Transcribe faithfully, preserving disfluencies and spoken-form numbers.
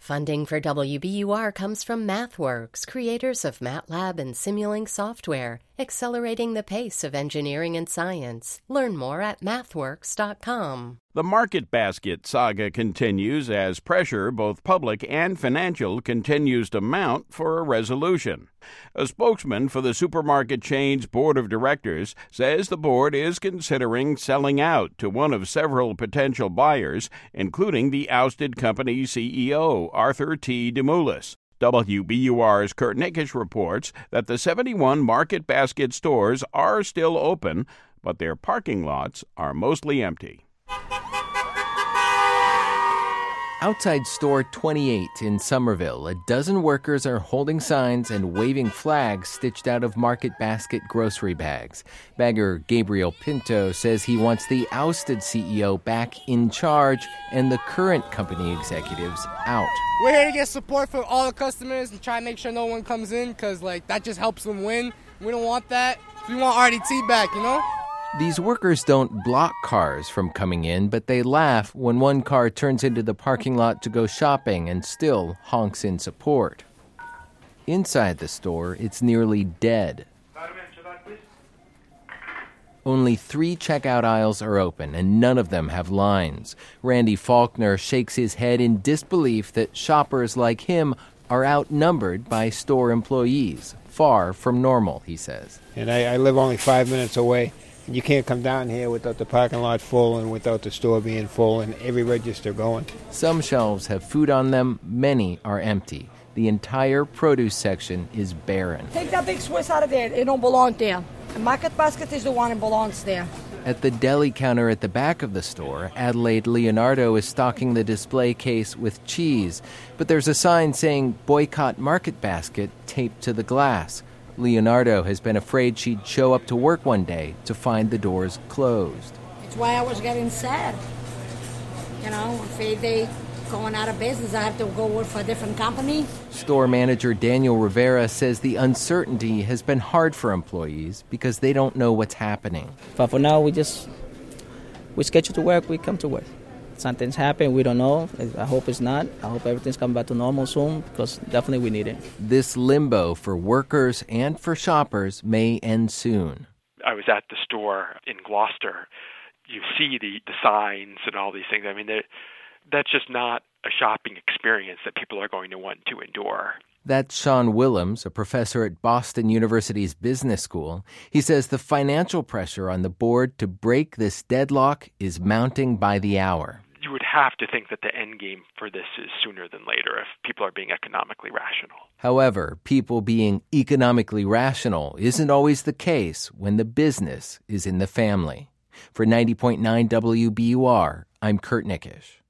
Funding for W B U R comes from MathWorks, creators of MATLAB and Simulink software, accelerating the pace of engineering and science. Learn more at mathworks dot com. The market basket saga continues as pressure, both public and financial, continues to mount for a resolution. A spokesman for the supermarket chain's board of directors says the board is considering selling out to one of several potential buyers, including the ousted company's C E O, Arthur T. Demoulas. W B U R's Kurt Nickisch reports that the seventy-one Market Basket stores are still open, but their parking lots are mostly empty. Outside store twenty-eight in Somerville, a dozen workers are holding signs and waving flags stitched out of Market Basket grocery bags. Bagger Gabriel Pinto says he wants the ousted C E O back in charge and the current company executives out. We're here to get support for all the customers and try to make sure no one comes in because, like, that just helps them win. We don't want that. We want R D T back, you know? These workers don't block cars from coming in, but they laugh when one car turns into the parking lot to go shopping and still honks in support. Inside the store, it's nearly dead. Only three checkout aisles are open, and none of them have lines. Randy Faulkner shakes his head in disbelief that shoppers like him are outnumbered by store employees. Far from normal, he says. And I, I live only five minutes away. You can't come down here without the parking lot full and without the store being full and every register going. Some shelves have food on them, many are empty. The entire produce section is barren. Take that big Swiss out of there. It don't belong there. The Market Basket is the one that belongs there. At the deli counter at the back of the store, Adelaide Leonardo is stocking the display case with cheese. But there's a sign saying Boycott Market Basket taped to the glass. Leonardo has been afraid she'd show up to work one day to find the doors closed. It's why I was getting sad. You know, afraid they going out of business, I have to go work for a different company. Store manager Daniel Rivera says the uncertainty has been hard for employees because they don't know what's happening. But for now, we just, we schedule to work, we come to work. Something's happened, we don't know. I hope it's not. I hope everything's coming back to normal soon because definitely we need it. This limbo for workers and for shoppers may end soon. I was at the store in Gloucester. You see the, the signs and all these things. I mean, that's just not a shopping experience that people are going to want to endure. That's Sean Willems, a professor at Boston University's Business School. He says the financial pressure on the board to break this deadlock is mounting by the hour. You would have to think that the end game for this is sooner than later if people are being economically rational. However, people being economically rational isn't always the case when the business is in the family. For ninety point nine W B U R, I'm Kurt Nickisch.